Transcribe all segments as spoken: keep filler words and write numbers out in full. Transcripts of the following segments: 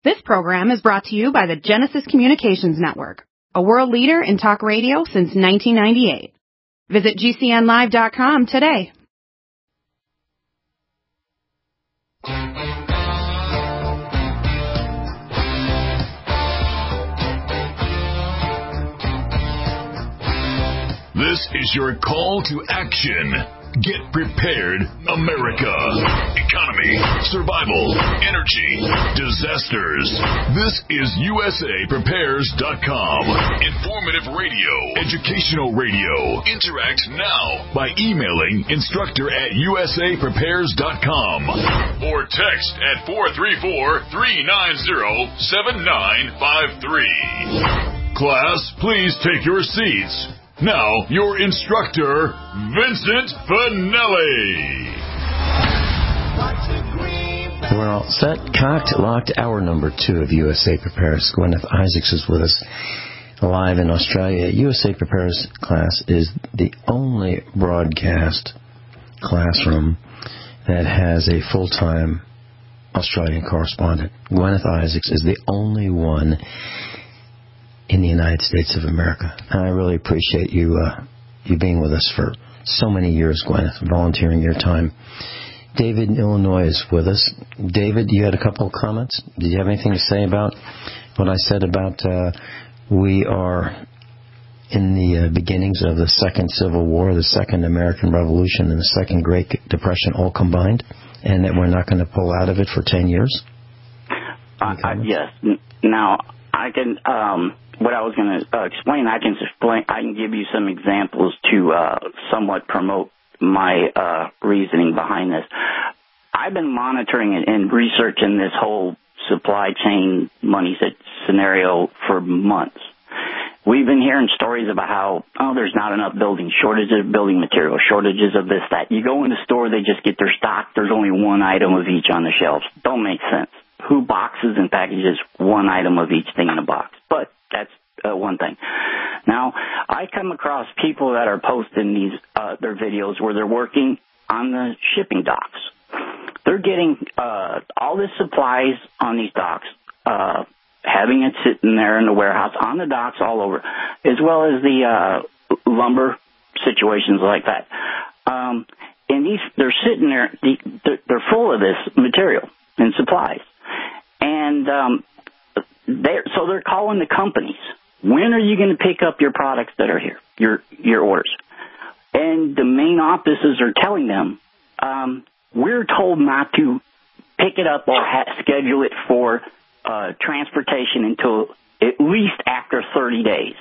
This program is brought to you by the Genesis Communications Network, a world leader in talk radio since nineteen ninety-eight. Visit G C N live dot com today. This is your call to action. Get prepared, America. Economy, survival, energy, disasters. This is U S A Prepares dot com. Informative radio, educational radio. Interact now by emailing instructor at U S A Prepares dot com or text at four three four, three nine zero, seven nine five three. Class, please take your seats. Now, your instructor, Vincent Finelli. We're all set, cocked, locked. Hour number two of U S A Prepares. Gwyneth Isaacs is with us live in Australia. U S A Prepares class is the only broadcast classroom that has a full-time Australian correspondent. Gwyneth Isaacs is the only one in the United States of America. And I really appreciate you uh, you being with us for so many years, Gwyneth, volunteering your time. David in Illinois is with us. David, you had a couple of comments. Did you have anything to say about what I said about uh, we are in the uh, beginnings of the Second Civil War, the Second American Revolution, and the Second Great Depression all combined, and that we're not going to pull out of it for ten years? Uh, uh, yes. Now, I can... Um What I was going to uh, explain, I can explain. I can give you some examples to uh, somewhat promote my uh, reasoning behind this. I've been monitoring and researching this whole supply chain money scenario for months. We've been hearing stories about how, oh, there's not enough building, shortages of building material, shortages of this, that. You go in the store, they just get their stock. There's only one item of each on the shelves. Don't make sense. Who boxes and packages one item of each thing in a box? But that's uh, one thing. Now, I come across people that are posting these uh, their videos where they're working on the shipping docks. They're getting uh, all the supplies on these docks, uh, having it sitting there in the warehouse, on the docks all over, as well as the uh, lumber situations like that. Um, and these, they're sitting there, they're full of this material and supplies. And um, they're, so they're calling the companies. When are you going to pick up your products that are here, your your orders? And the main offices are telling them, um, we're told not to pick it up or ha- schedule it for uh, transportation until at least after thirty days.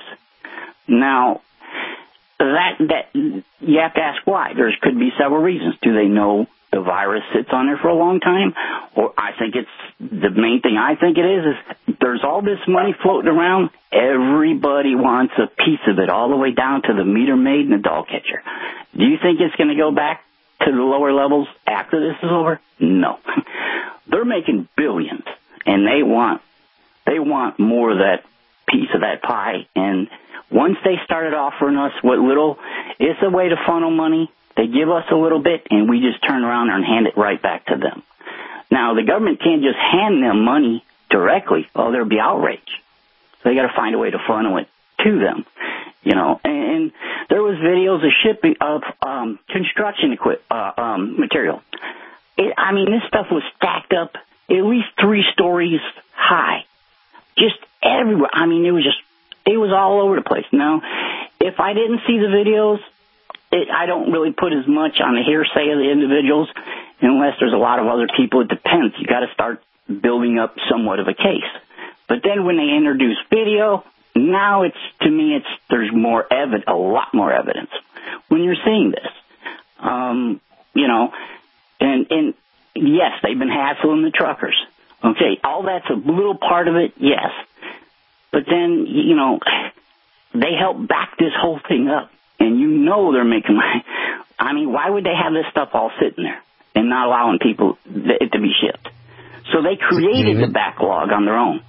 Now, that that you have to ask why. There could be several reasons. Do they know the virus sits on there for a long time? Or I think it's, the main thing I think it is, is there's all this money floating around. Everybody wants a piece of it, all the way down to the meter maid and the doll catcher. Do you think it's going to go back to the lower levels after this is over? No. They're making billions, and they want, they want more of that piece of that pie. And once they started offering us what little, it's a way to funnel money. They give us a little bit, and we just turn around and hand it right back to them. Now, the government can't just hand them money directly. Oh, there'll be outrage. So they got to find a way to funnel it to them, you know. And, and there was videos of shipping of um, construction equip uh, um, material. It, I mean, this stuff was stacked up at least three stories high, just everywhere. I mean, it was just, it was all over the place. Now, if I didn't see the videos, It, I don't really put as much on the hearsay of the individuals unless there's a lot of other people. It depends. You got to start building up somewhat of a case. But then when they introduce video, now it's, to me, it's, there's more evidence, a lot more evidence when you're seeing this. Um, you know, and, and yes, they've been hassling the truckers. Okay, all that's a little part of it, yes. But then, you know, they help back this whole thing up. And you know they're making money. I mean, why would they have this stuff all sitting there and not allowing people it to be shipped? So they created David, the backlog on their own.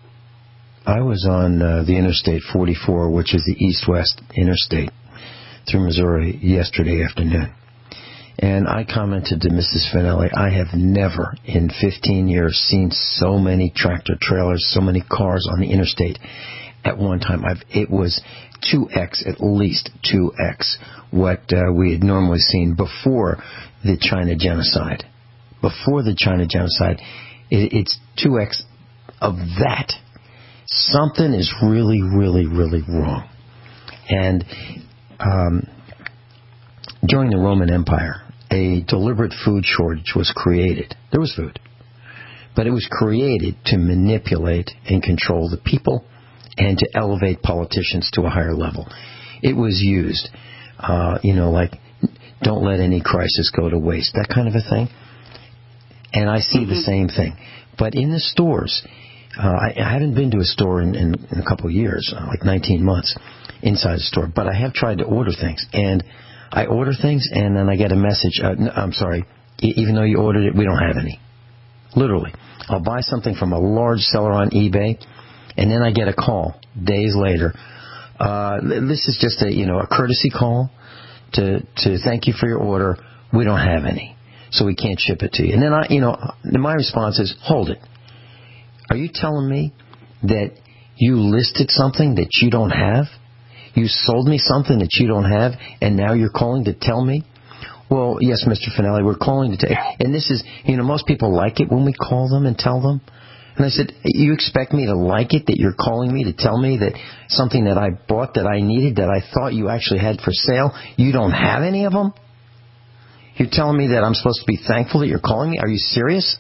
I was on uh, the Interstate forty-four, which is the east-west interstate, through Missouri yesterday afternoon. And I commented to Missus Finelli, I have never in fifteen years seen so many tractor trailers, so many cars on the interstate at one time. I've, it was two X, at least two X, what uh, we had normally seen before the China genocide. Before the China genocide, it, it's two X of that. Something is really, really, really wrong. And um, during the Roman Empire, a deliberate food shortage was created. There was food. But it was created to manipulate and control the people and to elevate politicians to a higher level. It was used, uh, you know, like, don't let any crisis go to waste, that kind of a thing. And I see mm-hmm. the same thing. But in the stores, uh, I, I haven't been to a store in, in, in a couple of years, uh, like nineteen months inside a store, but I have tried to order things. And I order things, and then I get a message, uh, no, I'm sorry, e- even though you ordered it, we don't have any. Literally. I'll buy something from a large seller on eBay, and then I get a call days later. Uh, this is just a, you know, a courtesy call to, to thank you for your order. We don't have any, so we can't ship it to you. And then I, you know, my response is, hold it. Are you telling me that you listed something that you don't have? You sold me something that you don't have, and now you're calling to tell me? Well, yes, Mister Finelli, we're calling to tell you. And this is, you know, most people like it when we call them and tell them. And I said, you expect me to like it that you're calling me to tell me that something that I bought that I needed, that I thought you actually had for sale, you don't have any of them? You're telling me that I'm supposed to be thankful that you're calling me? Are you serious?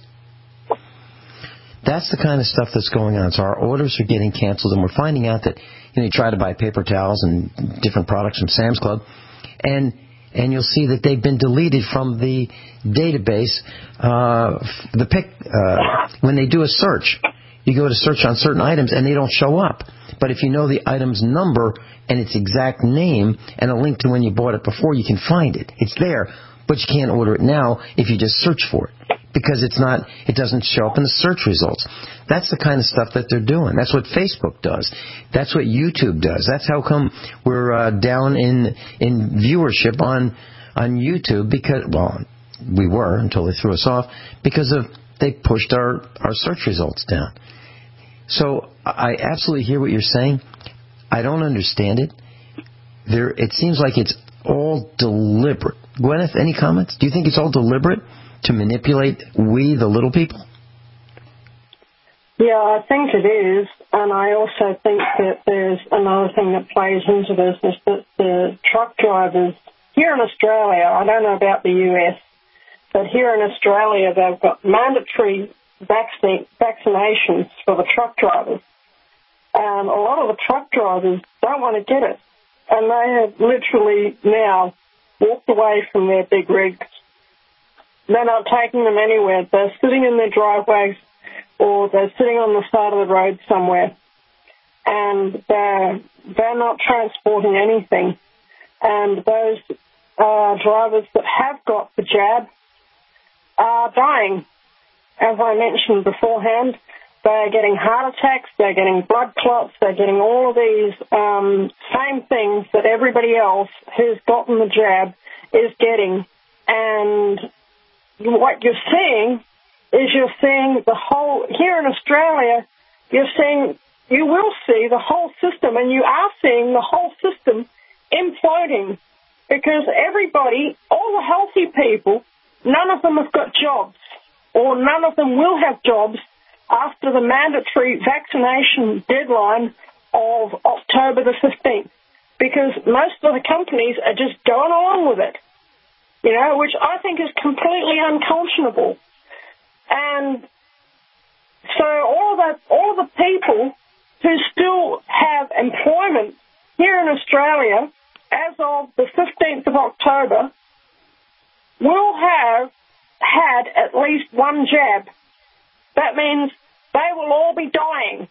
That's the kind of stuff that's going on. So our orders are getting canceled, and we're finding out that, you know, you try to buy paper towels and different products from Sam's Club, and and you'll see that they've been deleted from the database. Uh, the pick uh, when they do a search, you go to search on certain items, and they don't show up. But if you know the item's number and its exact name and a link to when you bought it before, you can find it. It's there, but you can't order it now if you just search for it, because it's not, it doesn't show up in the search results. That's the kind of stuff that they're doing. That's what Facebook does. That's what YouTube does. That's how come we're uh, down in in viewership on on YouTube, because, well, we were until they threw us off, because of they pushed our, our search results down. So I absolutely hear what you're saying. I don't understand it. There, it seems like it's all deliberate. Gwyneth, any comments? Do you think it's all deliberate to manipulate we, the little people? Yeah, I think it is. And I also think that there's another thing that plays into this, is that the truck drivers here in Australia, I don't know about the U S, but here in Australia they've got mandatory vaccine, vaccinations for the truck drivers. And a lot of the truck drivers don't want to get it. And they have literally now walked away from their big rigs. They're not taking them anywhere. They're sitting in their driveways, or they're sitting on the side of the road somewhere. And they're, they're not transporting anything. And those uh, drivers that have got the jab are dying. As I mentioned beforehand, they're getting heart attacks, they're getting blood clots, they're getting all of these um, same things that everybody else who's gotten the jab is getting. And what you're seeing is you're seeing the whole, here in Australia, you're seeing, you will see the whole system, and you are seeing the whole system imploding, because everybody, all the healthy people, none of them have got jobs, or none of them will have jobs after the mandatory vaccination deadline of October the fifteenth, because most of the companies are just going along with it, you know, which I think is completely unconscionable. And so all the, all the people who still have employment here in Australia as of the fifteenth of October will have had at least one jab. That means they will all be dying.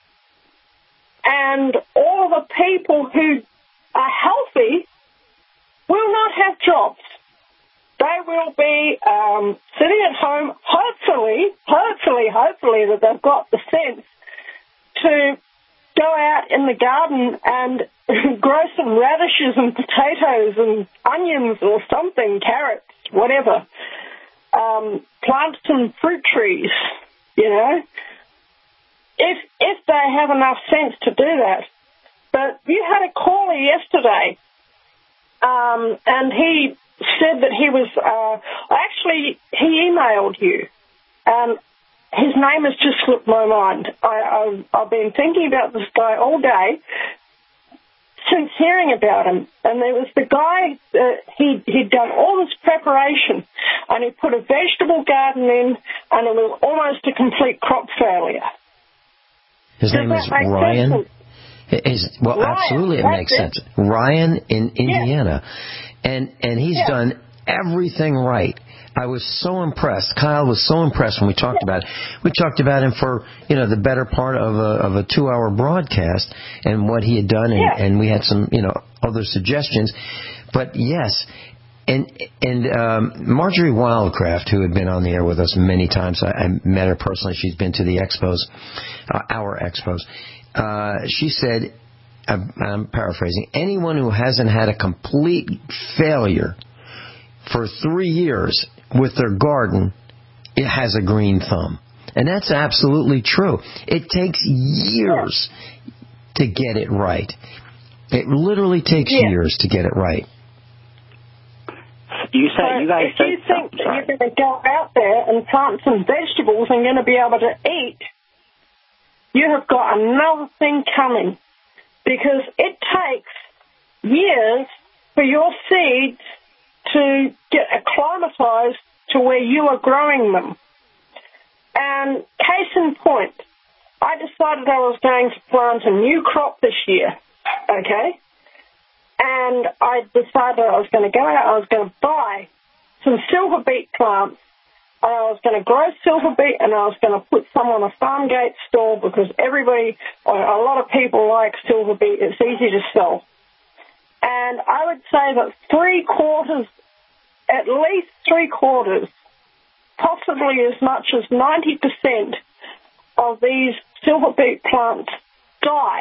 And all the people who are healthy will not have jobs. They will be um, sitting at home, hopefully, hopefully, hopefully that they've got the sense to go out in the garden and grow some radishes and potatoes and onions or something, carrots, whatever. Um, plant some fruit trees, you know, if if they have enough sense to do that. But you had a caller yesterday, um, and he said that he was, uh, actually, he emailed you, and his name has just slipped my mind. I, I've, I've been thinking about this guy all day since hearing about him. And there was the guy, uh, he, he'd done all this preparation, and he put a vegetable garden in, and it was almost a complete crop failure. His Does name is that make Ryan. sense? His, well, Ryan, absolutely, it that's makes it. sense. Ryan in Indiana, yeah. and and he's yeah. done everything right. I was so impressed. Kyle was so impressed when we talked yeah. about it. We talked about him for, you know, the better part of a of a two hour broadcast and what he had done, and, yeah. and we had some, you know, other suggestions. But yes. And and um, Marjorie Wildcraft, who had been on the air with us many times, I, I met her personally. She's been to the expos, uh, our expos. Uh, she said, I'm, I'm paraphrasing, anyone who hasn't had a complete failure for three years with their garden, it has a green thumb. And that's absolutely true. It takes years to get it right. It literally takes yeah. years to get it right. You said so you guys if you said think something, that sorry. you're going to go out there and plant some vegetables and going to be able to eat, you have got another thing coming, because it takes years for your seeds to get acclimatized to where you are growing them. And case in point, I decided I was going to plant a new crop this year, okay? And I decided I was going to go out, I was going to buy some silver beet plants, and I was going to grow silver beet, and I was going to put some on a farm gate stall, because everybody, or a lot of people like silver beet. It's easy to sell. And I would say that three quarters, at least three quarters, possibly as much as ninety percent of these silver beet plants died.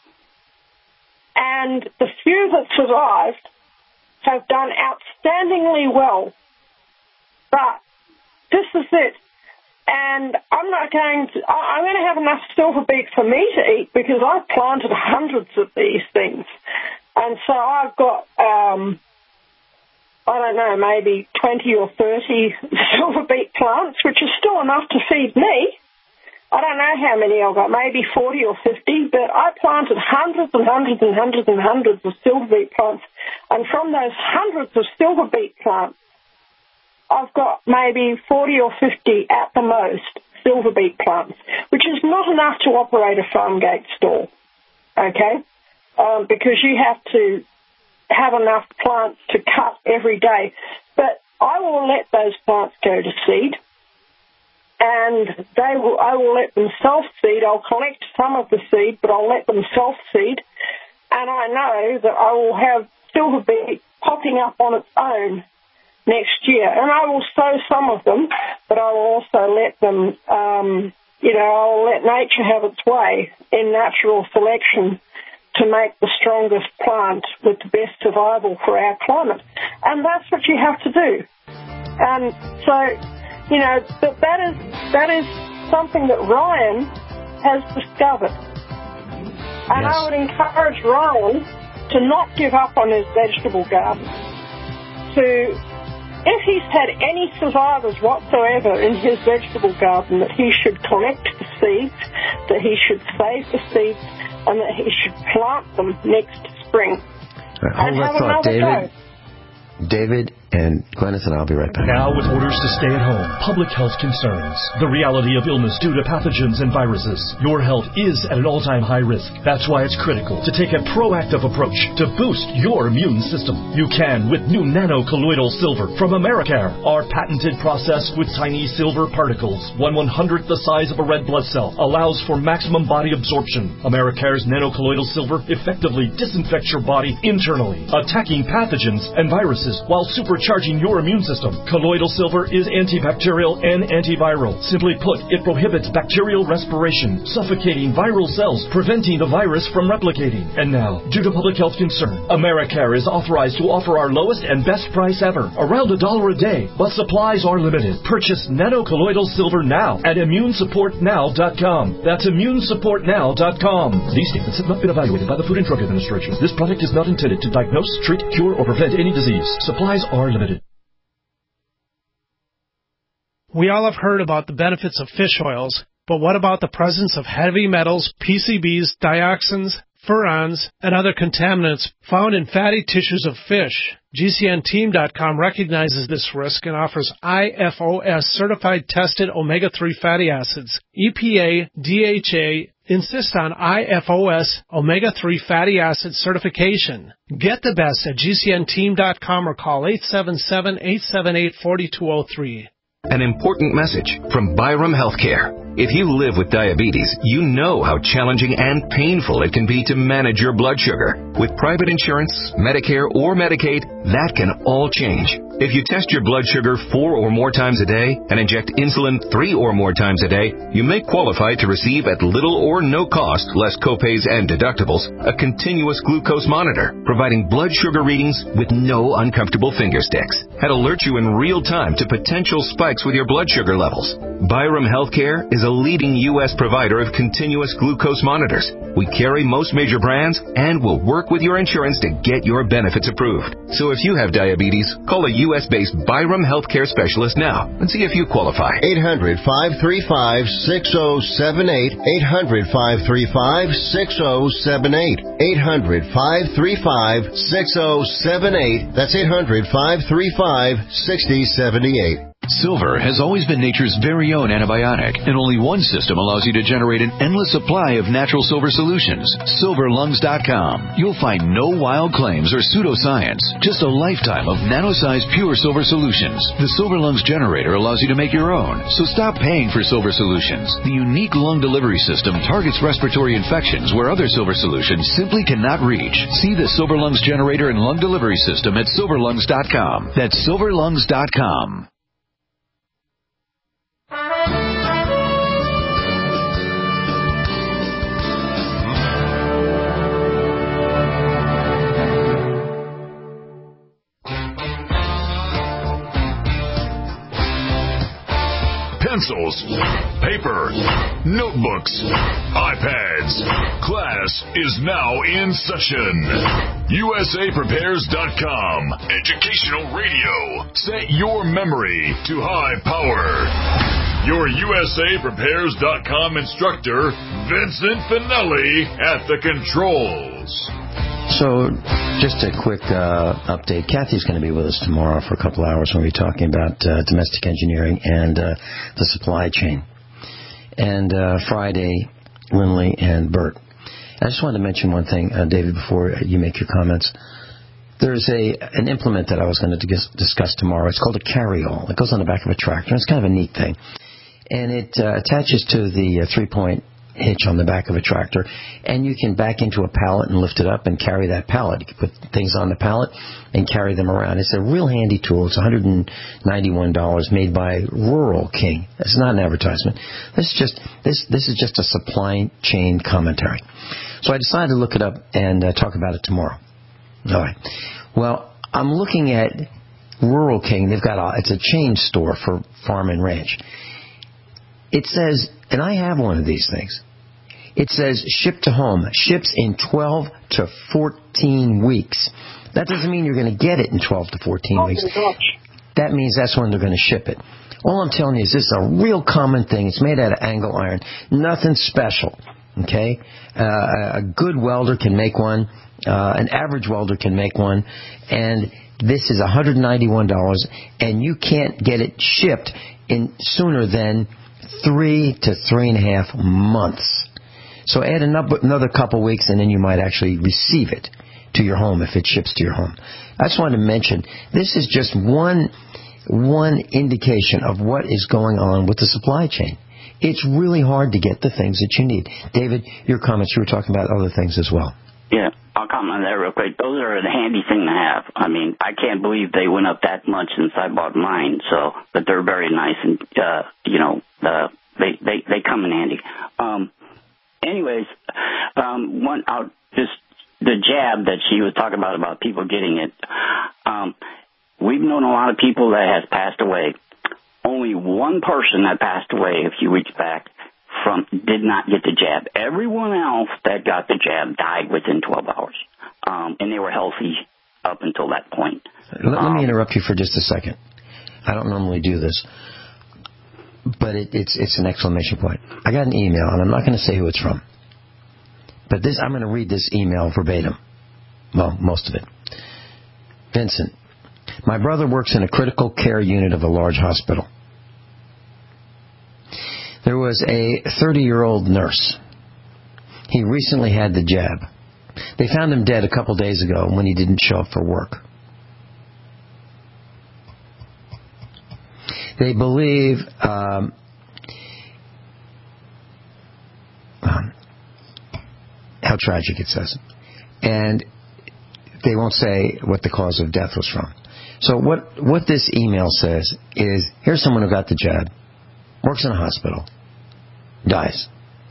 And the few that survived have done outstandingly well. But this is it. And I'm not going to, I'm going to have enough silver beet for me to eat, because I've planted hundreds of these things. And so I've got, um, I don't know, maybe twenty or thirty silver beet plants, which is still enough to feed me. I don't know how many I've got, maybe forty or fifty, but I planted hundreds and hundreds and hundreds and hundreds of silver beet plants. And from those hundreds of silver beet plants, I've got maybe forty or fifty at the most silver beet plants, which is not enough to operate a farm gate stall, okay? Um, because you have to have enough plants to cut every day. But I will let those plants go to seed. And they will, I will let them self-seed. I'll collect some of the seed, but I'll let them self-seed. And I know that I will have silver beet popping up on its own next year. And I will sow some of them, but I will also let them, um, you know, I'll let nature have its way in natural selection to make the strongest plant with the best survival for our climate. And that's what you have to do. And so... You know, that, that is that is something that Ryan has discovered. And yes. I would encourage Ryan to not give up on his vegetable garden. To, if he's had any survivors whatsoever in his vegetable garden, that he should collect the seeds, that he should save the seeds, and that he should plant them next spring. Right, hold and that have thought, another David. go. David and Glennis, and I'll be right back. Now, with orders to stay at home, public health concerns, the reality of illness due to pathogens and viruses, your health is at an all-time high risk. That's why it's critical to take a proactive approach to boost your immune system. You can with new nano-colloidal silver from Americare. Our patented process with tiny silver particles, one one-hundredth the size of a red blood cell, allows for maximum body absorption. Americare's nano-colloidal silver effectively disinfects your body internally, attacking pathogens and viruses while supercharging supercharging your immune system. Colloidal silver is antibacterial and antiviral. Simply put, it prohibits bacterial respiration, suffocating viral cells, preventing the virus from replicating. And now, due to public health concern, Americare is authorized to offer our lowest and best price ever, around a dollar a day, but supplies are limited. Purchase nano colloidal silver now at immune support now dot com. That's immune support now dot com. These statements have not been evaluated by the Food and Drug Administration. This product is not intended to diagnose, treat, cure, or prevent any disease. Supplies are limited. We all have heard about the benefits of fish oils, but what about the presence of heavy metals, P C Bs, dioxins, furans, and other contaminants found in fatty tissues of fish? G C N team dot com recognizes this risk and offers I F O S certified tested omega three fatty acids. E P A, D H A insist on I F O S omega three fatty acid certification. Get the best at G C N team dot com or call eight seven seven, eight seven eight, four two zero three. An important message from Byram Healthcare. If you live with diabetes, you know how challenging and painful it can be to manage your blood sugar. With private insurance, Medicare, or Medicaid, that can all change. If you test your blood sugar four or more times a day and inject insulin three or more times a day, you may qualify to receive at little or no cost, less copays and deductibles, a continuous glucose monitor, providing blood sugar readings with no uncomfortable finger sticks. That alert you in real time to potential spikes with your blood sugar levels. Byram Healthcare is a leading U S provider of continuous glucose monitors. We carry most major brands and will work with your insurance to get your benefits approved. So if you have diabetes, call a U S-based Byram Healthcare specialist now and see if you qualify. eight hundred, five three five, six oh seven eight. eight hundred, five three five, six oh seven eight. eight hundred, five three five, six oh seven eight. That's eight hundred, five three five, six oh seven eight. Silver has always been nature's very own antibiotic, and only one system allows you to generate an endless supply of natural silver solutions. silver lungs dot com. You'll find no wild claims or pseudoscience, just a lifetime of nano-sized pure silver solutions. The Silver Lungs generator allows you to make your own, so stop paying for silver solutions. The unique lung delivery system targets respiratory infections where other silver solutions simply cannot reach. See the Silver Lungs generator and lung delivery system at silver lungs dot com. That's silver lungs dot com. Pencils, paper, notebooks, iPads. Class is now in session. U S A Prepares dot com. Educational radio. Set your memory to high power. Your U S A Prepares dot com instructor, Vincent Finelli, at the controls. So, just a quick uh, update. Kathy's going to be with us tomorrow for a couple hours when we're talking about uh, domestic engineering and uh, the supply chain. And uh, Friday, Lindley and Bert. I just wanted to mention one thing, uh, David, before you make your comments. There's a an implement that I was going to discuss tomorrow. It's called a carry-all. It goes on the back of a tractor. It's kind of a neat thing. And it uh, attaches to the uh, three-point hitch on the back of a tractor, and you can back into a pallet and lift it up and carry that pallet. You can put things on the pallet and carry them around. It's a real handy tool. It's one hundred ninety-one dollars, made by Rural King. It's not an advertisement. This is just this this is just a supply chain commentary. So I decided to look it up and uh, talk about it tomorrow. All right. Well, I'm looking at Rural King. They've got a, it's a chain store for farm and ranch. It says, and I have one of these things, it says ship to home, ships in twelve to fourteen weeks. That doesn't mean you're going to get it in twelve to fourteen oh, weeks. That means that's when they're going to ship it. All I'm telling you is this is a real common thing. It's made out of angle iron. Nothing special, okay? Uh, a good welder can make one. Uh, an average welder can make one. And this is one hundred ninety-one dollars, and you can't get it shipped in sooner than three to three and a half months. So add another couple weeks, and then you might actually receive it to your home if it ships to your home. I just wanted to mention, this is just one one indication of what is going on with the supply chain. It's really hard to get the things that you need. David, your comments, you were talking about other things as well. Yeah, I'll comment on that real quick. Those are a handy thing to have. I mean, I can't believe they went up that much since I bought mine. So, but they're very nice, and uh, you know, uh, they they they come in handy. Um, anyways, um, one I'll just the jab that she was talking about about people getting it. Um, we've known a lot of people that has passed away. Only one person that passed away a few weeks back from did not get the jab. Everyone else that got the jab died within twelve hours, um, and they were healthy up until that point. Let, um, let me interrupt you for just a second. I don't normally do this, but it, it's it's an exclamation point. I got an email, and I'm not going to say who it's from, but this I'm going to read this email verbatim. Well, most of it. Vincent, my brother works in a critical care unit of a large hospital. There was a thirty-year-old nurse. He recently had the jab. They found him dead a couple days ago when he didn't show up for work. They believe um, um, how tragic it says. And they won't say what the cause of death was from. So what, what this email says is, here's someone who got the jab, works in a hospital, dies.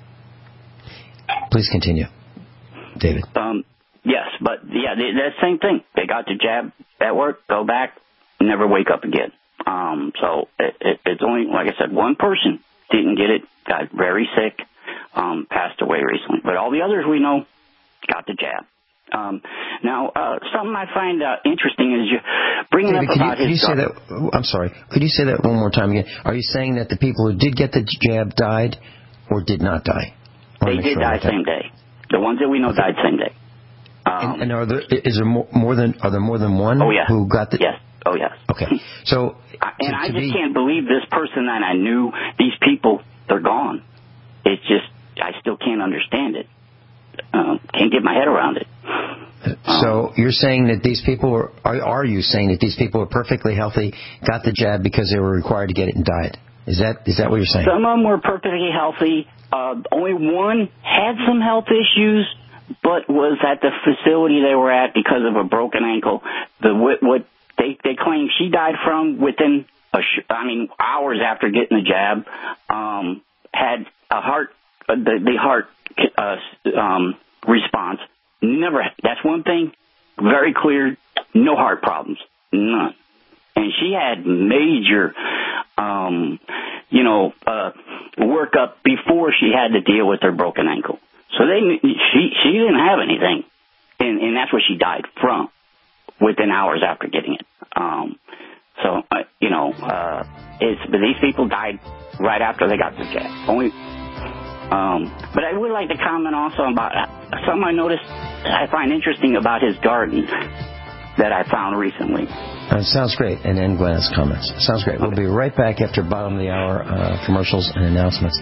Please continue, David. Um, yes, but yeah, the, the same thing. They got the jab at work, go back, never wake up again. Um, so it, it, it's only, like I said, one person didn't get it, got very sick, um, passed away recently. But all the others we know got the jab. Um, now, uh, something I find uh, interesting is you bringing David, up about you, his... Could you say that, I'm sorry, could you say that one more time again? Are you saying that the people who did get the jab died or did not die? They did die same day. The ones that we know died same day. Um, and, and are there, is there more, more than, are there more than one oh, yeah. who got the... Yes. Oh, yes. Okay. So... And to, I to just be... can't believe this person that I knew, these people, they're gone. It's just, I still can't understand it. Um, can't get my head around it. So you're saying that these people were, are, are you saying that these people were perfectly healthy, got the jab because they were required to get it and died? Is that is that what you're saying? Some of them were perfectly healthy. Uh, only one had some health issues, but was at the facility they were at because of a broken ankle. The what, what they they claim she died from within a sh- I mean hours after getting the jab. Um, had a heart uh, the the heart uh, um, response. Never. That's one thing. Very clear. No heart problems. None. And she had major, um, you know, uh, workup before she had to deal with her broken ankle. So they, she, she didn't have anything, and, and that's what she died from, within hours after getting it. Um, so uh, you know, uh, it's but these people died right after they got the jab. Only. Um, but I would like to comment also about uh, something I noticed. I find interesting about his garden that I found recently. Uh, sounds great. And then Glenn has comments. Sounds great. Okay. We'll be right back after bottom of the hour uh, commercials and announcements.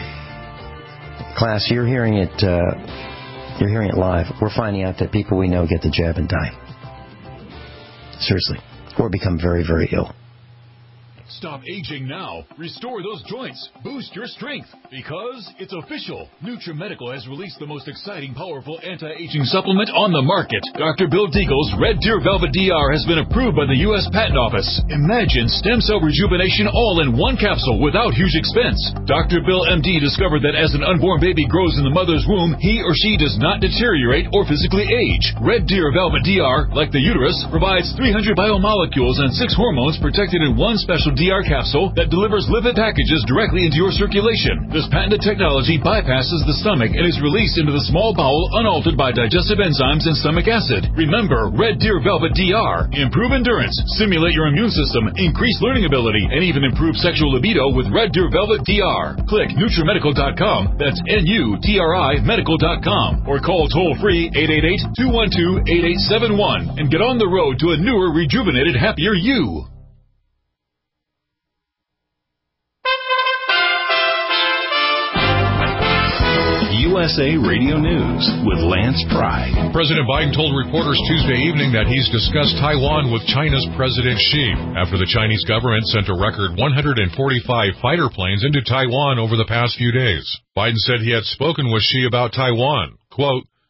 Class, you're hearing it. Uh, you're hearing it live. We're finding out that people we know get the jab and die. Seriously, or become very, very ill. Stop aging now. Restore those joints. Boost your strength. Because it's official. NutriMedical has released the most exciting, powerful anti-aging supplement on the market. Doctor Bill Deagle's Red Deer Velvet D R has been approved by the U S Patent Office. Imagine stem cell rejuvenation all in one capsule without huge expense. Doctor Bill M D discovered that as an unborn baby grows in the mother's womb, he or she does not deteriorate or physically age. Red Deer Velvet D R, like the uterus, provides three hundred biomolecules and six hormones protected in one special D R capsule that delivers lipid packages directly into your circulation. This patented technology bypasses the stomach and is released into the small bowel unaltered by digestive enzymes and stomach acid. Remember, Red Deer Velvet D R. Improve endurance, stimulate your immune system, increase learning ability, and even improve sexual libido with Red Deer Velvet D R. Click NutriMedical dot com, that's N U T R I medical dot com, or call toll-free eight eight eight, two one two, eight eight seven one and get on the road to a newer, rejuvenated, happier you. U S A Radio News with Lance Pride. President Biden told reporters Tuesday evening that he's discussed Taiwan with China's President Xi after the Chinese government sent a record one hundred forty-five fighter planes into Taiwan over the past few days. Biden said he had spoken with Xi about Taiwan. Quote,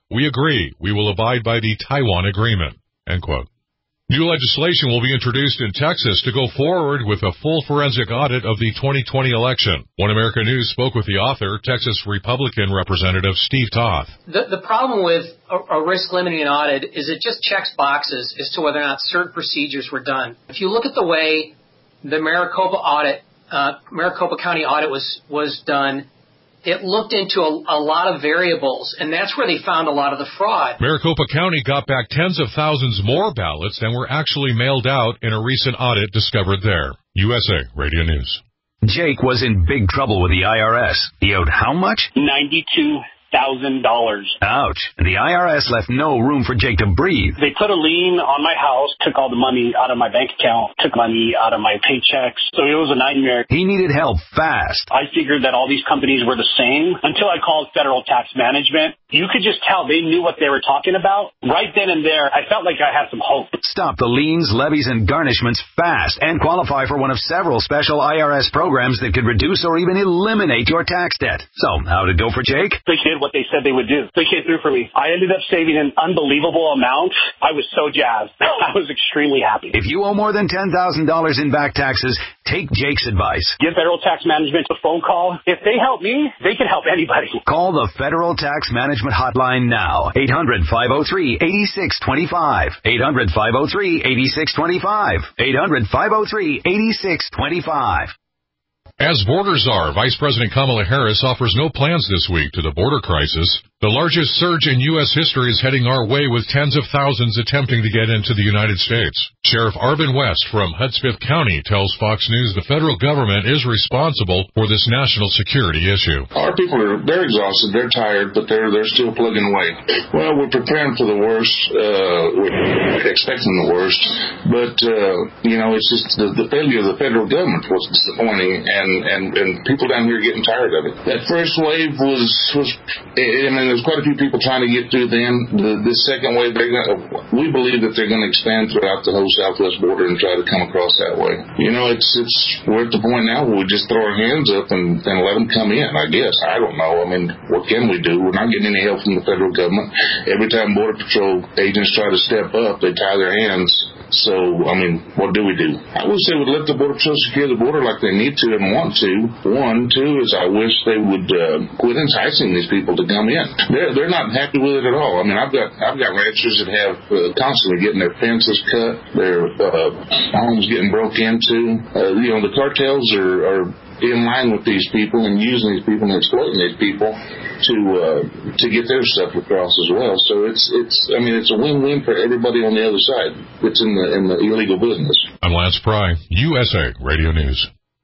We agree. We will abide by the Taiwan Agreement, end quote. New legislation will be introduced in Texas to go forward with a full forensic audit of the twenty twenty election. One America News spoke with the author, Texas Republican Representative Steve Toth. The, the problem with a, a risk-limiting audit is it just checks boxes as to whether or not certain procedures were done. If you look at the way the Maricopa audit, uh, Maricopa County audit was, was done, it looked into a, a lot of variables, and that's where they found a lot of the fraud. Maricopa County got back tens of thousands more ballots than were actually mailed out in a recent audit discovered there. U S A Radio News. Jake was in big trouble with the I R S. He owed how much? ninety-two thousand dollars. Ouch. The I R S left no room for Jake to breathe. They put a lien on my house, took all the money out of my bank account, took money out of my paychecks. So it was a nightmare. He needed help fast. I figured that all these companies were the same until I called Federal Tax Management. You could just tell they knew what they were talking about. Right then and there, I felt like I had some hope. Stop the liens, levies, and garnishments fast and qualify for one of several special I R S programs that could reduce or even eliminate your tax debt. So, how'd it go for Jake? They did what they said they would do. They came through for me. I ended up saving an unbelievable amount. I was so jazzed. I was extremely happy. If you owe more than ten thousand dollars in back taxes, take Jake's advice. Give Federal Tax Management a phone call. If they help me, they can help anybody. Call the Federal Tax Management Hotline now. eight hundred, five oh three, eight six two five. eight hundred, five oh three, eight six two five. eight hundred, five oh three, eight six two five. As border czar, Vice President Kamala Harris offers no plans this week to the border crisis. The largest surge in U S history is heading our way with tens of thousands attempting to get into the United States. Sheriff Arvin West from Hudspeth County tells Fox News the federal government is responsible for this national security issue. Our people are, they're exhausted, they're tired, but they're, they're still plugging away. Well, we're preparing for the worst, uh, we're expecting the worst, but, uh, you know, it's just the, the failure of the federal government was disappointing, and, and, and people down here are getting tired of it. That first wave was, was, I mean, there's quite a few people trying to get through then. The, the second wave, they're gonna, we believe that they're going to expand throughout the whole southwest border and try to come across that way. You know, it's it's we're at the point now where we just throw our hands up and, and let them come in, I guess. I don't know. I mean, what can we do? We're not getting any help from the federal government. Every time Border Patrol agents try to step up, they tie their hands. So, I mean, what do we do? I would say we'd let the Border Patrol secure the border like they need to and want to. One. Two is I wish they would uh, quit enticing these people to come in. They're they're not happy with it at all. I mean, I've got I've got ranchers that have uh, constantly getting their fences cut, their uh, homes getting broke into. Uh, you know, the cartels are, are in line with these people and using these people and exploiting these people to uh, to get their stuff across as well. So it's it's I mean it's a win-win for everybody on the other side that's in the in the illegal business. I'm Lance Pry, U S A Radio News.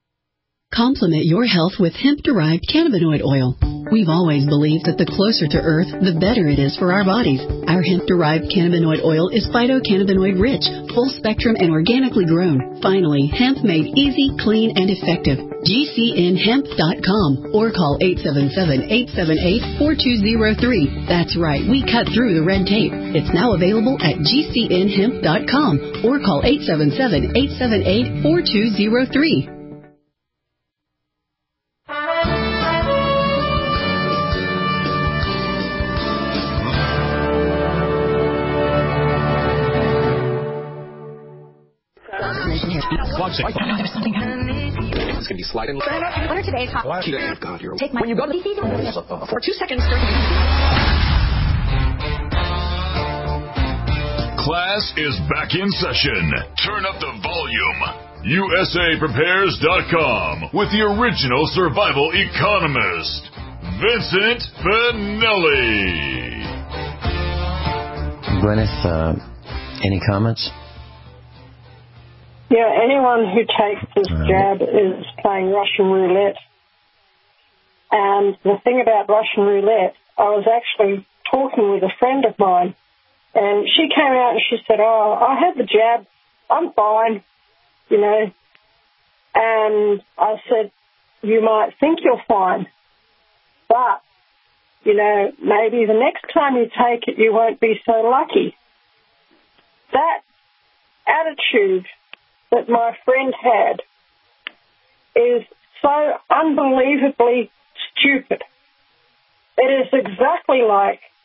Complement your health with hemp-derived cannabinoid oil. We've always believed that the closer to Earth, the better it is for our bodies. Our hemp-derived cannabinoid oil is phytocannabinoid-rich, full-spectrum, and organically grown. Finally, hemp made easy, clean, and effective. G C N hemp dot com or call eight seven seven, eight seven eight, four two zero three. That's right, we cut through the red tape. It's now available at G C N hemp dot com or call eight seven seven, eight seven eight, four two zero three. It's going to be sliding. What are today's hot? Oh, God, you're... Take my... When you go to the... For two seconds... Class is back in session. Turn up the volume. U S A Prepares dot com with the original survival economist, Vincent Finelli. Gwyneth, uh, any comments? Yeah, anyone who takes this jab is playing Russian roulette. And the thing about Russian roulette, I was actually talking with a friend of mine, and she came out and she said, oh, I had the jab, I'm fine, you know. And I said, you might think you're fine, but, you know, maybe the next time you take it, you won't be so lucky. That attitude that my friend had is so unbelievably stupid. It is exactly like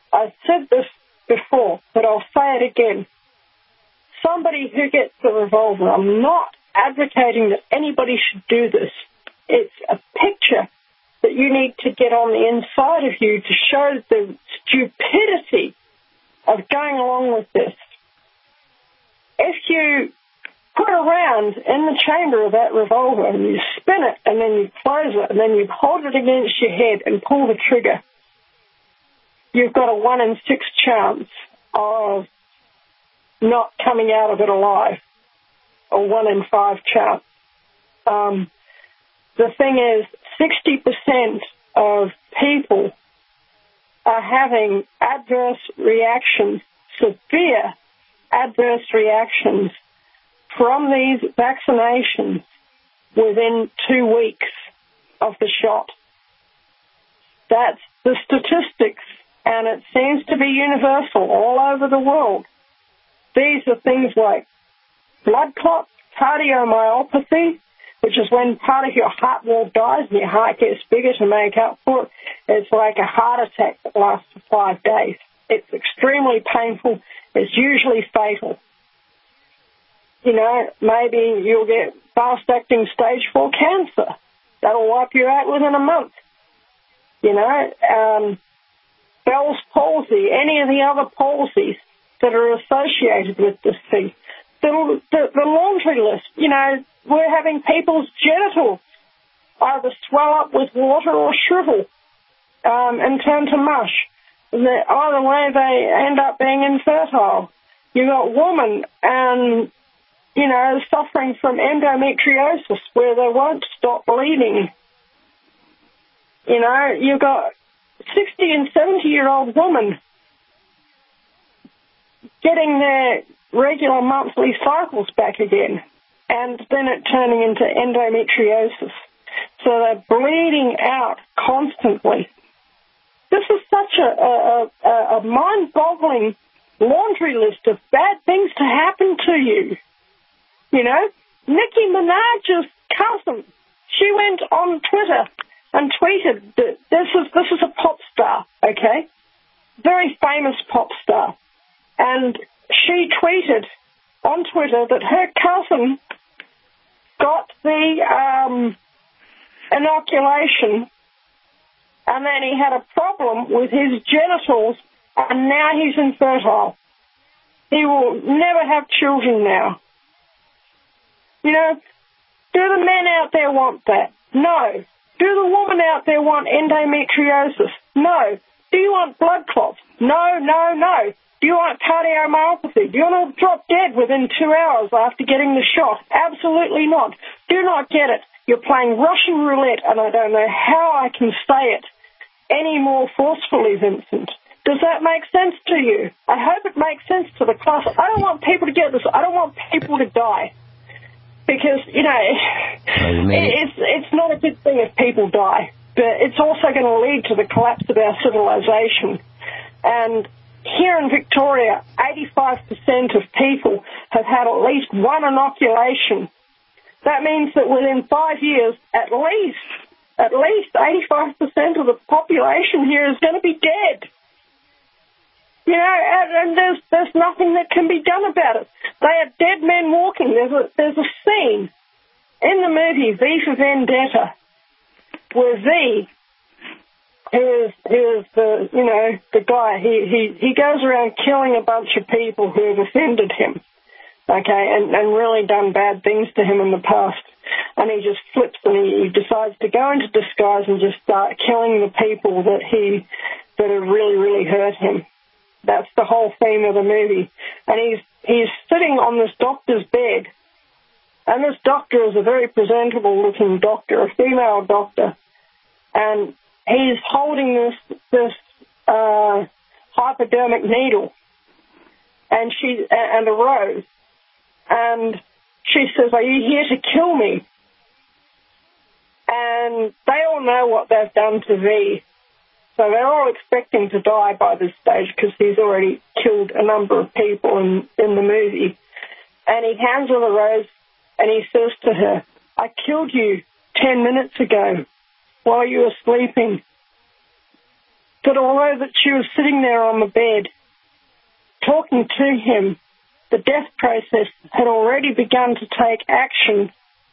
I've said this before, but I'll say it again. Somebody who gets the revolver, I'm not advocating that anybody should do this. It's a picture that you need to get on the inside of you to show the stupidity of going along with this. If you put a round in the chamber of that revolver and you spin it and then you close it and then you hold it against your head and pull the trigger, you've got a one in six chance of not coming out of it alive, a one in five chance. Um, the thing is, sixty percent of people are having adverse reactions, severe adverse reactions from these vaccinations within two weeks of the shot. That's the statistics, and it seems to be universal all over the world. These are things like blood clot, cardiomyopathy, which is when part of your heart wall dies and your heart gets bigger to make up for it. It's like a heart attack that lasts for five days. It's extremely painful. It's usually fatal. You know, maybe you'll get fast-acting stage four cancer. That'll wipe you out within a month. You know, um, Bell's palsy, any of the other palsies that are associated with this thing. The, the, the laundry list, you know, we're having people's genitals either swell up with water or shrivel um, and turn to mush. The, either way, they end up being infertile. You've got women and, you know, suffering from endometriosis where they won't stop bleeding. You know, you've got sixty and seventy-year-old women getting their regular monthly cycles back again, and then it turning into endometriosis. So they're bleeding out constantly. This is such a, a, a, a mind-boggling laundry list of bad things to happen to you. You know, Nicki Minaj's cousin, she went on Twitter and tweeted that this is, this is a pop star, okay? Very famous pop star. And she tweeted on Twitter that her cousin got the um, inoculation and then he had a problem with his genitals and now he's infertile. He will never have children now. You know, do the men out there want that? No. Do the women out there want endometriosis? No. Do you want blood clots? No, no, no. Do you want cardiomyopathy? Do you want to drop dead within two hours after getting the shot? Absolutely not. Do not get it. You're playing Russian roulette, and I don't know how I can say it any more forcefully, Vincent. Does that make sense to you? I hope it makes sense to the class. I don't want people to get this. I don't want people to die. Because, you know, oh, it's, it's not a good thing if people die. But it's also going to lead to the collapse of our civilization. And here in Victoria, eighty-five percent of people have had at least one inoculation. That means that within five years, at least, at least eighty-five percent of the population here is going to be dead. You know, and, and there's there's nothing that can be done about it. They are dead men walking. There's a, there's a scene in the movie V for Vendetta where V, who is, who is the, you know, the guy, he, he, he goes around killing a bunch of people who have offended him, okay, and, and really done bad things to him in the past. And he just flips and he, he decides to go into disguise and just start killing the people that he, that have really, really hurt him. That's the whole theme of the movie. And he's he's sitting on this doctor's bed. And this doctor is a very presentable-looking doctor, a female doctor. And he's holding this this uh, hypodermic needle, and she and a rose. And she says, "Are you here to kill me?" And they all know what they've done to V. So they're all expecting to die by this stage because he's already killed a number of people in, in the movie. And he hands her the rose and he says to her, "I killed you ten minutes ago while you were sleeping." that although that she was sitting there on the bed talking to him, the death process had already begun to take action,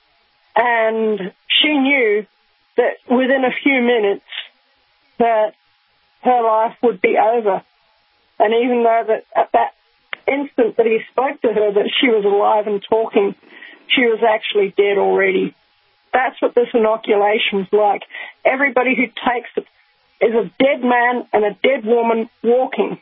and she knew that within a few minutes that her life would be over. And even though that at that instant that he spoke to her that she was alive and talking, she was actually dead already. That's what this inoculation's like. Everybody who takes it is a dead man and a dead woman walking.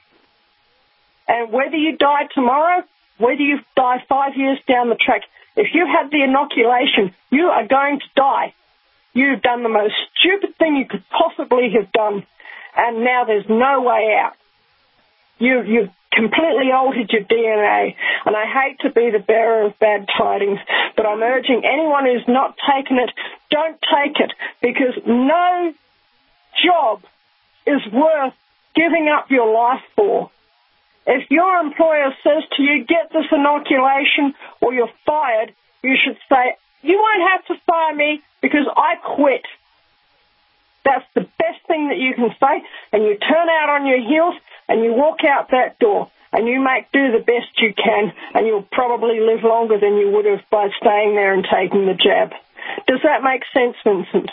And whether you die tomorrow, whether you die five years down the track, if you had the inoculation, you are going to die. You've done the most stupid thing you could possibly have done, and now there's no way out. You, you've completely altered your D N A, and I hate to be the bearer of bad tidings, but I'm urging anyone who's not taken it, don't take it, because no job is worth giving up your life for. If your employer says to you, get this inoculation or you're fired, you should say, you won't have to fire me because I quit. That's the best thing that you can say, and you turn out on your heels and you walk out that door and you make do the best you can, and you'll probably live longer than you would have by staying there and taking the jab. Does that make sense, Vincent?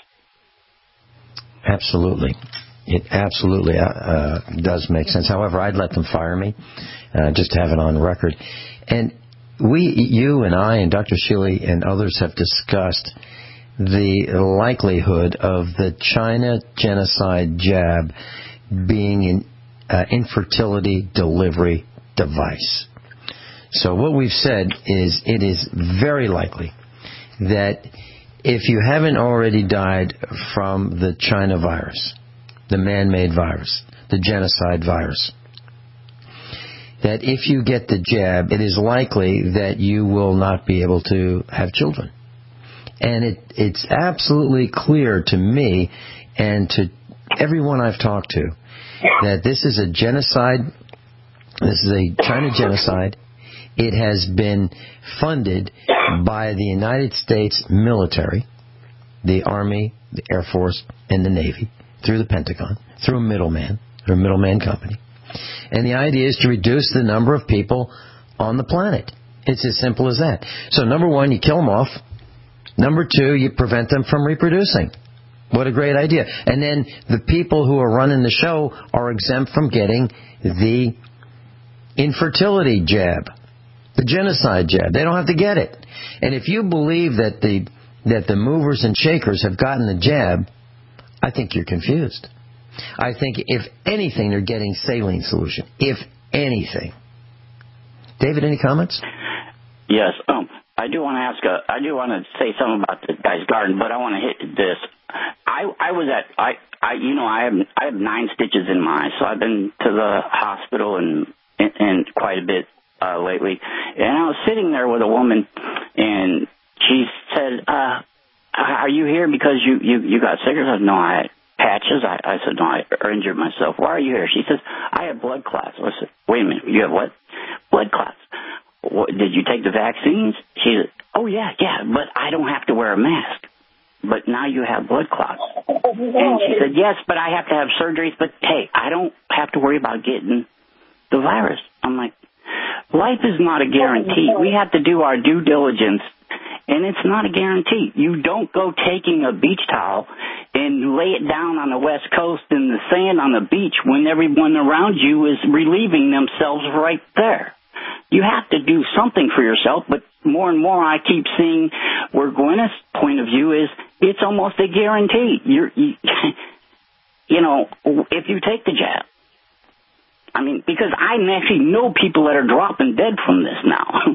Absolutely. It absolutely uh, does make sense. However, I'd let them fire me, uh, just to have it on record. And we, you and I and Doctor Shealy and others have discussed the likelihood of the China genocide jab being an uh, infertility delivery device. So what we've said is it is very likely that if you haven't already died from the China virus, the man-made virus, the genocide virus, that if you get the jab, it is likely that you will not be able to have children. And it, it's absolutely clear to me and to everyone I've talked to that this is a genocide, this is a China genocide. It has been funded by the United States military, the Army, the Air Force, and the Navy, through the Pentagon, through a middleman, through a middleman company. And the idea is to reduce the number of people on the planet. It's as simple as that. So number one, you kill them off. Number two, you prevent them from reproducing. What a great idea. And then the people who are running the show are exempt from getting the infertility jab, the genocide jab. They don't have to get it. And if you believe that the that the movers and shakers have gotten the jab, I think you're confused. I think if anything, they're getting saline solution. If anything. David, any comments? Yes. Um, I do want to ask. A, I do want to say something about the guy's garden, but I want to hit this. I I was at I I you know I have I have nine stitches in my eye, so I've been to the hospital and and, and quite a bit uh, lately. And I was sitting there with a woman, and she said, uh, "Are you here because you you you got sick?" I said, "No, I had patches." I, I said, "No, I injured myself." "Why are you here?" She says, "I have blood clots." I said, "Wait a minute, you have what?" "Blood clots." "What, did you take the vaccines?" She said, "Oh yeah, yeah, but I don't have to wear a mask." "But now you have blood clots." And she said, "Yes, but I have to have surgeries, but hey, I don't have to worry about getting the virus." I'm like, life is not a guarantee. We have to do our due diligence, and it's not a guarantee. You don't go taking a beach towel and lay it down on the West Coast in the sand on the beach when everyone around you is relieving themselves right there. You have to do something for yourself, but more and more I keep seeing where Gwyneth's point of view is it's almost a guarantee. You're, you, you know, if you take the jab. I mean, because I actually know people that are dropping dead from this now.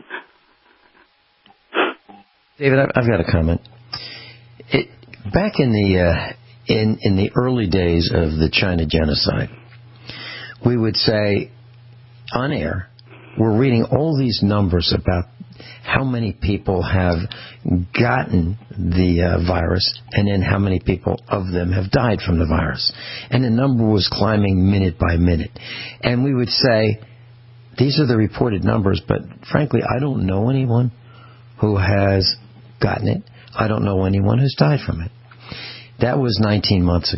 David, I've got a comment. It, back in the uh, in in the early days of the China genocide, we would say on air, we're reading all these numbers about how many people have gotten the uh, virus and then how many people of them have died from the virus. And the number was climbing minute by minute. And we would say, these are the reported numbers, but frankly, I don't know anyone who has gotten it. I don't know anyone who's died from it. That was nineteen months ago.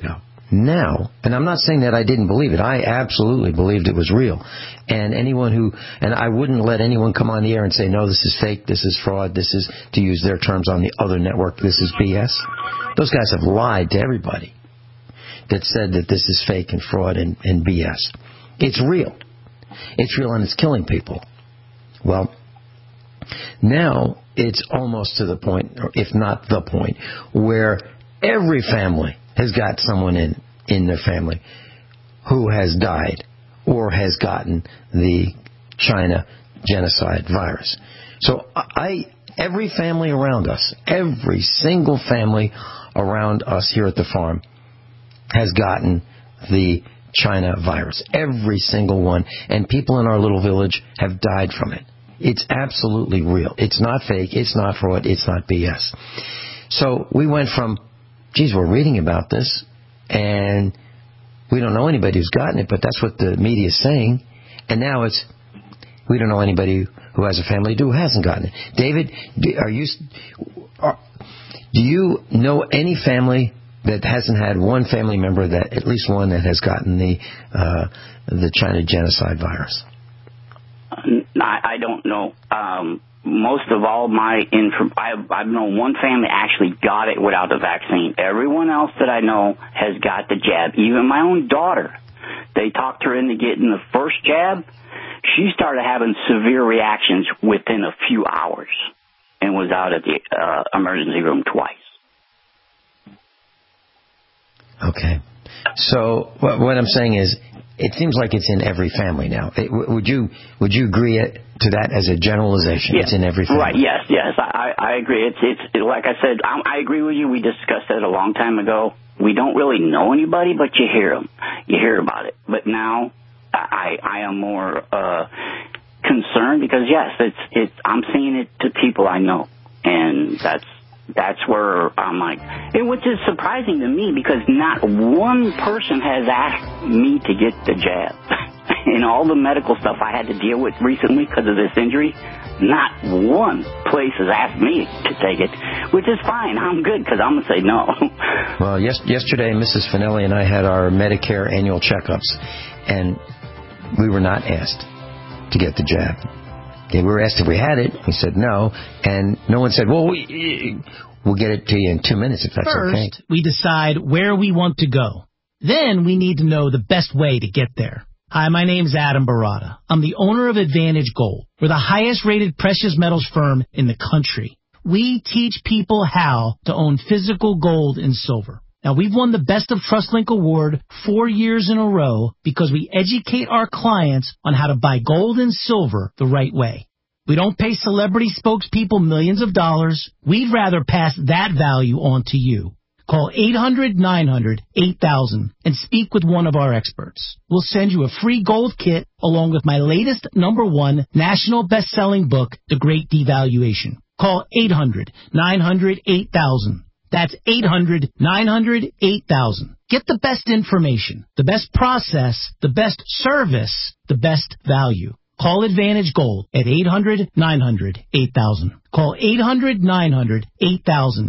now, and I'm not saying that I didn't believe it. I absolutely believed it was real. And anyone who, and I wouldn't let anyone come on the air and say, no, this is fake, this is fraud, this is, to use their terms on the other network, this is B S. Those guys have lied to everybody that said that this is fake and fraud and, and B S. It's real. It's real and it's killing people. Well, now it's almost to the point, or if not the point, where every family has got someone in, in their family who has died or has gotten the China genocide virus. So I, every family around us, every single family around us here at the farm has gotten the China virus. Every single one. And people in our little village have died from it. It's absolutely real. It's not fake. It's not fraud. It's not B S. So we went from, geez, we're reading about this, and we don't know anybody who's gotten it, but that's what the media is saying. And now it's, we don't know anybody who has a family who hasn't gotten it. David, are you, are, do you know any family that hasn't had one family member, that at least one that has gotten the uh, the China genocide virus? I, I don't know. Um, most of all, my inf- I've, I've known one family actually got it without the vaccine. Everyone else that I know has got the jab. Even my own daughter, they talked her into getting the first jab. She started having severe reactions within a few hours and was out at the uh, emergency room twice. Okay. So what, what I'm saying is, it seems like it's in every family now. It, would you would you agree to that as a generalization? Yes. It's in every family. Right. Yes. Yes. I, I agree. It's it's it, like I said. I, I agree with you. We discussed that a long time ago. We don't really know anybody, but you hear them. You hear about it. But now, I I am more uh, concerned because yes, it's it's. I'm seeing it to people I know, and that's. That's where I'm like, and which is surprising to me because not one person has asked me to get the jab. And all the medical stuff I had to deal with recently because of this injury, not one place has asked me to take it, which is fine. I'm good because I'm going to say no. Well, yes, yesterday, Missus Finelli and I had our Medicare annual checkups, and we were not asked to get the jab. We were asked if we had it. We said no. And no one said, well, we, we'll get it to you in two minutes if that's First, okay. First, we decide where we want to go. Then we need to know the best way to get there. Hi, my name's Adam Barada. I'm the owner of Advantage Gold. We're the highest rated precious metals firm in the country. We teach people how to own physical gold and silver. Now, we've won the Best of TrustLink Award four years in a row because we educate our clients on how to buy gold and silver the right way. We don't pay celebrity spokespeople millions of dollars. We'd rather pass that value on to you. Call eight hundred nine hundred eight thousand and speak with one of our experts. We'll send you a free gold kit along with my latest number one national best-selling book, The Great Devaluation. Call eight hundred nine hundred eight thousand. That's eight hundred nine hundred eight thousand. Get the best information, the best process, the best service, the best value. Call Advantage Gold at eight hundred nine hundred eight thousand. Call eight hundred nine hundred eight thousand.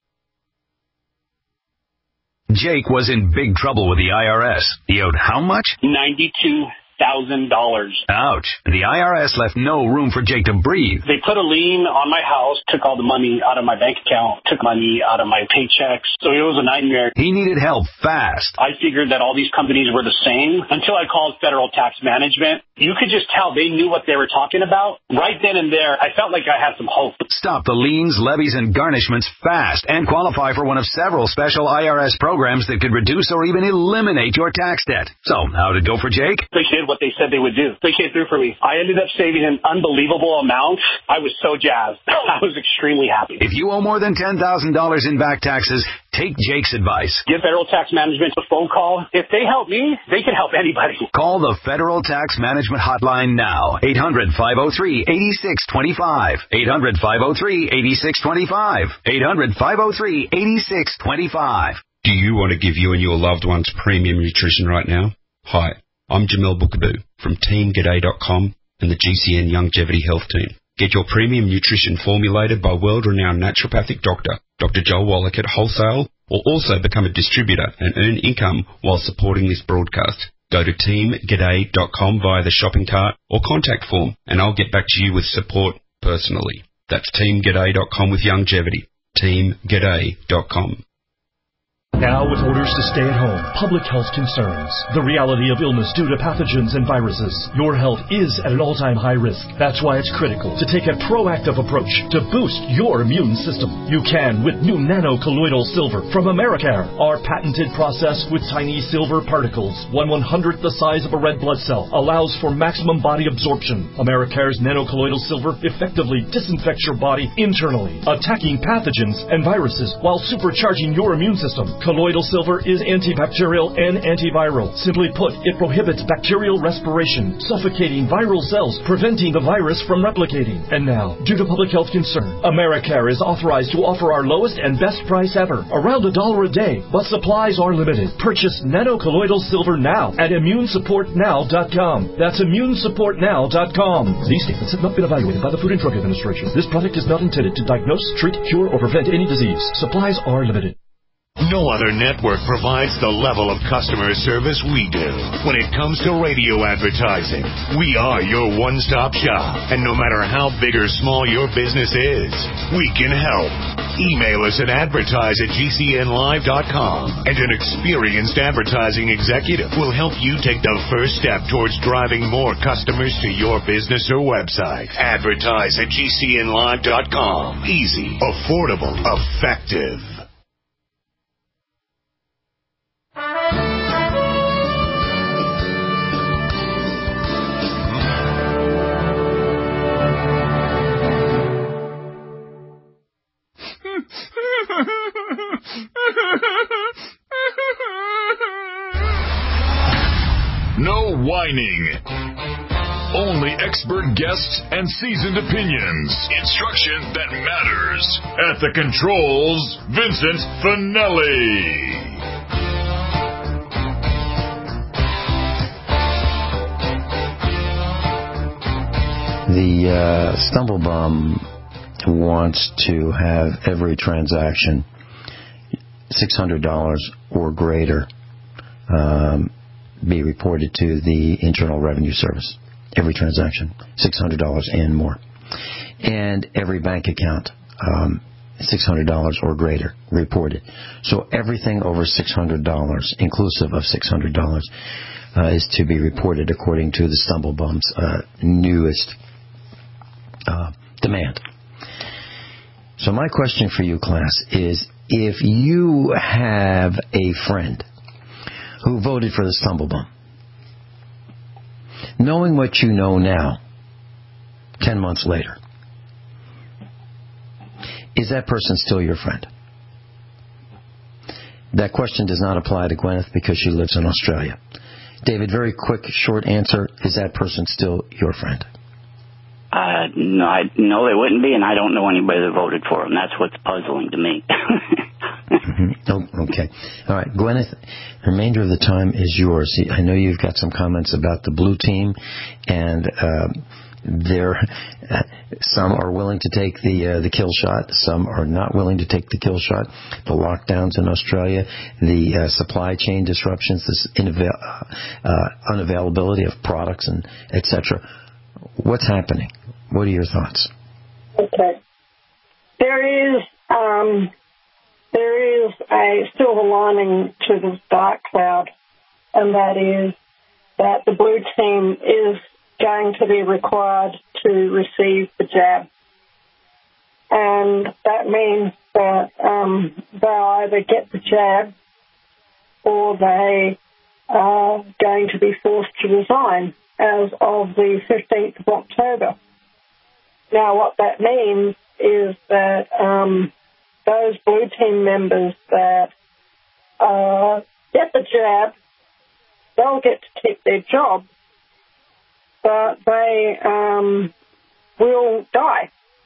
Jake was in big trouble with the I R S. He owed how much? ninety-two thousand dollars. Ouch. The I R S left no room for Jake to breathe. They put a lien on my house, took all the money out of my bank account, took money out of my paychecks. So it was a nightmare. He needed help fast. I figured that all these companies were the same until I called Federal Tax Management. You could just tell they knew what they were talking about. Right then and there, I felt like I had some hope. Stop the liens, levies, and garnishments fast and qualify for one of several special I R S programs that could reduce or even eliminate your tax debt. So, how'd it go for Jake? They did what they said they would do. They came through for me. I ended up saving an unbelievable amount. I was so jazzed. I was extremely happy. If you owe more than ten thousand dollars in back taxes, take Jake's advice. Give Federal Tax Management a phone call. If they help me, they can help anybody. Call the Federal Tax Management Hotline now. eight hundred five oh three eight six two five. eight hundred five oh three eight six two five. eight hundred five oh three eight six two five. Do you want to give you and your loved ones premium nutrition right now? Hi, I'm Jamel Bookaboo from Team G'day dot com and the G C N Longevity Health Team. Get your premium nutrition formulated by world-renowned naturopathic doctor, Doctor Joel Wallach at wholesale or also become a distributor and earn income while supporting this broadcast. Go to team g'day dot com via the shopping cart or contact form, and I'll get back to you with support personally. That's team g'day dot com with Youngevity. team g'day dot com. Now, with orders to stay at home, public health concerns, the reality of illness due to pathogens and viruses, your health is at an all-time high risk. That's why it's critical to take a proactive approach to boost your immune system. You can with new nano-colloidal silver from Americare. Our patented process with tiny silver particles, one one-hundredth the size of a red blood cell, allows for maximum body absorption. Americare's nano-colloidal silver effectively disinfects your body internally, attacking pathogens and viruses while supercharging your immune system. Colloidal silver is antibacterial and antiviral. Simply put, it prohibits bacterial respiration, suffocating viral cells, preventing the virus from replicating. And now, due to public health concern, Americare is authorized to offer our lowest and best price ever, around a dollar a day, but supplies are limited. Purchase nano-colloidal silver now at immune support now dot com. That's immune support now dot com. These statements have not been evaluated by the Food and Drug Administration. This product is not intended to diagnose, treat, cure, or prevent any disease. Supplies are limited. No other network provides the level of customer service we do. When it comes to radio advertising, we are your one-stop shop. And no matter how big or small your business is, we can help. Email us at advertise at G C N live dot com, and an experienced advertising executive will help you take the first step towards driving more customers to your business or website. Advertise at G C N live dot com. Easy, affordable, effective. No whining. Only expert guests and seasoned opinions. Instruction that matters. At the controls, Vincent Finelli. The uh, Stumblebum wants to have every transaction six hundred dollars or greater um, be reported to the Internal Revenue Service. Every transaction, six hundred dollars and more. And every bank account, um, six hundred dollars or greater reported. So everything over six hundred dollars, inclusive of six hundred dollars, uh, is to be reported according to the Stumblebum's uh, newest uh, demand. So my question for you, class, is if you have a friend who voted for the Stumblebum, knowing what you know now, ten months later, is that person still your friend? That question does not apply to Gwyneth because she lives in Australia. David, very quick, short answer, is that person still your friend? Uh, no, I, no, they wouldn't be, and I don't know anybody that voted for them. That's what's puzzling to me. mm-hmm. Oh, okay. All right, Gwyneth, the remainder of the time is yours. I know you've got some comments about the blue team, and uh, they're, uh, some are willing to take the uh, the kill shot. Some are not willing to take the kill shot. The lockdowns in Australia, the uh, supply chain disruptions, this inavail- uh, unavailability of products, and et cetera. What's happening? What are your thoughts? Okay. There is um, there is a silver lining to this dark cloud, and that is that the blue team is going to be required to receive the jab. And that means that um, they'll either get the jab or they are going to be forced to resign as of the fifteenth of October. Now, what that means is that um, those blue team members that uh, get the jab, they'll get to keep their job, but they um, will die.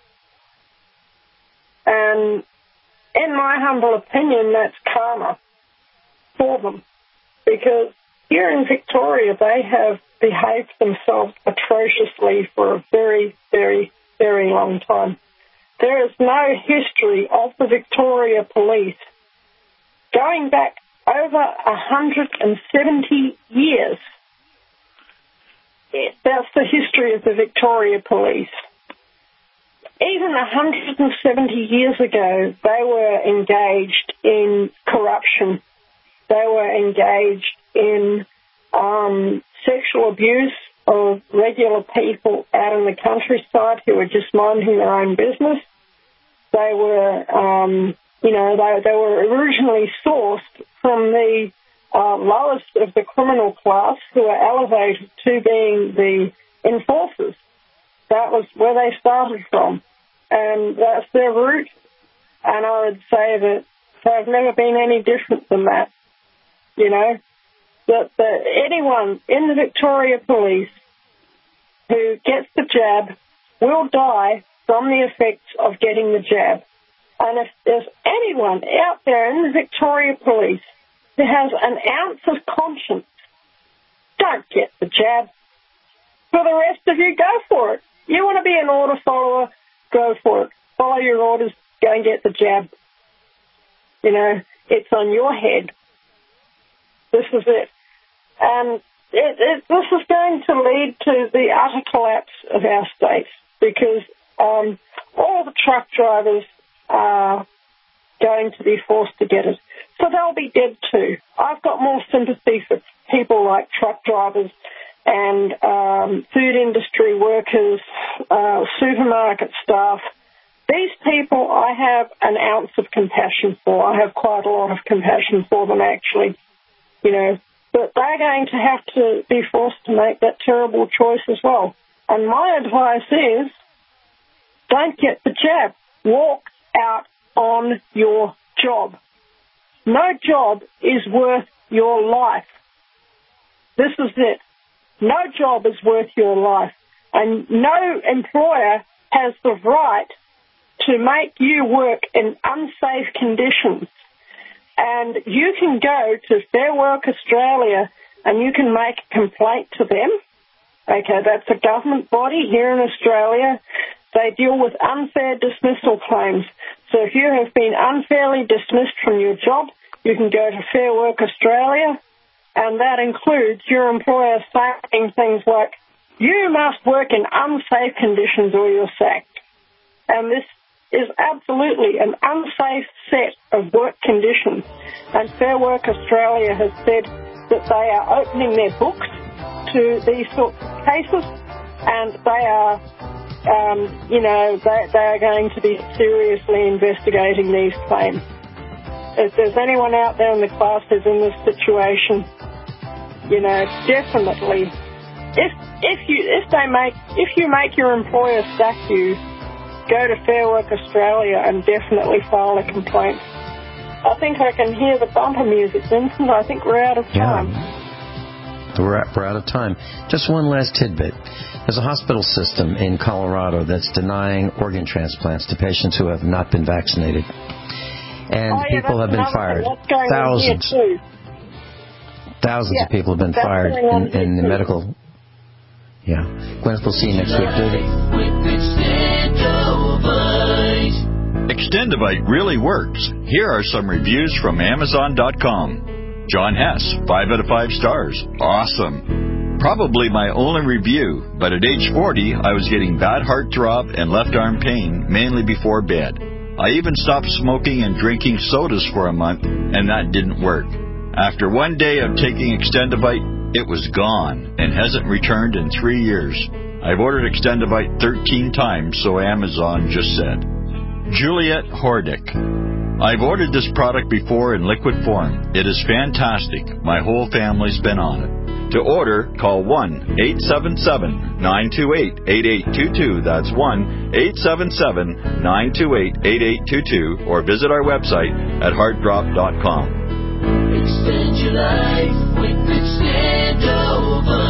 And in my humble opinion, that's karma for them, because here in Victoria, they have behaved themselves atrociously for a very, very, very long time. There is no history of the Victoria Police going back over one hundred seventy years. That's the history of the Victoria Police. Even one hundred seventy years ago, they were engaged in corruption. They were engaged in um, sexual abuse of regular people out in the countryside who were just minding their own business. They were, um, you know, they, they were originally sourced from the uh, lowest of the criminal class who were elevated to being the enforcers. That was where they started from, and that's their root. And I would say that they've never been any different than that. You know, that, that anyone in the Victoria Police who gets the jab will die from the effects of getting the jab. And if there's anyone out there in the Victoria Police who has an ounce of conscience, don't get the jab. For the rest of you, go for it. You want to be an order follower, go for it. Follow your orders, go and get the jab. You know, it's on your head. This is it. And it, it, this is going to lead to the utter collapse of our state because um, all the truck drivers are going to be forced to get it. So they'll be dead too. I've got more sympathy for people like truck drivers and um, food industry workers, uh, supermarket staff. These people I have an ounce of compassion for. I have quite a lot of compassion for them, actually. You know, but they're going to have to be forced to make that terrible choice as well. And my advice is, don't get the jab. Walk out on your job. No job is worth your life. This is it. No job is worth your life. And no employer has the right to make you work in unsafe conditions. And you can go to Fair Work Australia and you can make a complaint to them. Okay, that's a government body here in Australia. They deal with unfair dismissal claims. So if you have been unfairly dismissed from your job, you can go to Fair Work Australia, and that includes your employer saying things like, you must work in unsafe conditions or you're sacked. And this is absolutely an unsafe set of work conditions. And Fair Work Australia has said that they are opening their books to these sorts of cases, and they are, um, you know, they, they are going to be seriously investigating these claims. If there's anyone out there in the class who's in this situation, you know, definitely, if if you if they make if you make your employer sack you, go to Fair Work Australia and definitely file a complaint. I think I can hear the bumper music, Vincent. I think we're out of time. Yeah. We're, we're out of time. Just one last tidbit. There's a hospital system in Colorado that's denying organ transplants to patients who have not been vaccinated. And oh, yeah, people have been fired. Thousands. Thousands yeah, of people have been fired in, in the medical... Yeah. Gwyneth, we'll see you next week. Extendivite really works. Here are some reviews from Amazon dot com. John Hess, five out of five stars. Awesome. Probably my only review, but at age forty, I was getting bad heart throb and left arm pain, mainly before bed. I even stopped smoking and drinking sodas for a month, and that didn't work. After one day of taking Extendivite, it was gone and hasn't returned in three years. I've ordered Extendivite thirteen times, so Amazon just said. Juliet Hordick. I've ordered this product before in liquid form. It is fantastic. My whole family's been on it. To order, call one eight seven seven, nine two eight, eight eight two two. That's one eight seven seven, nine two eight, eight eight two two. Or visit our website at heart drop dot com. Extend your life with Extendovite.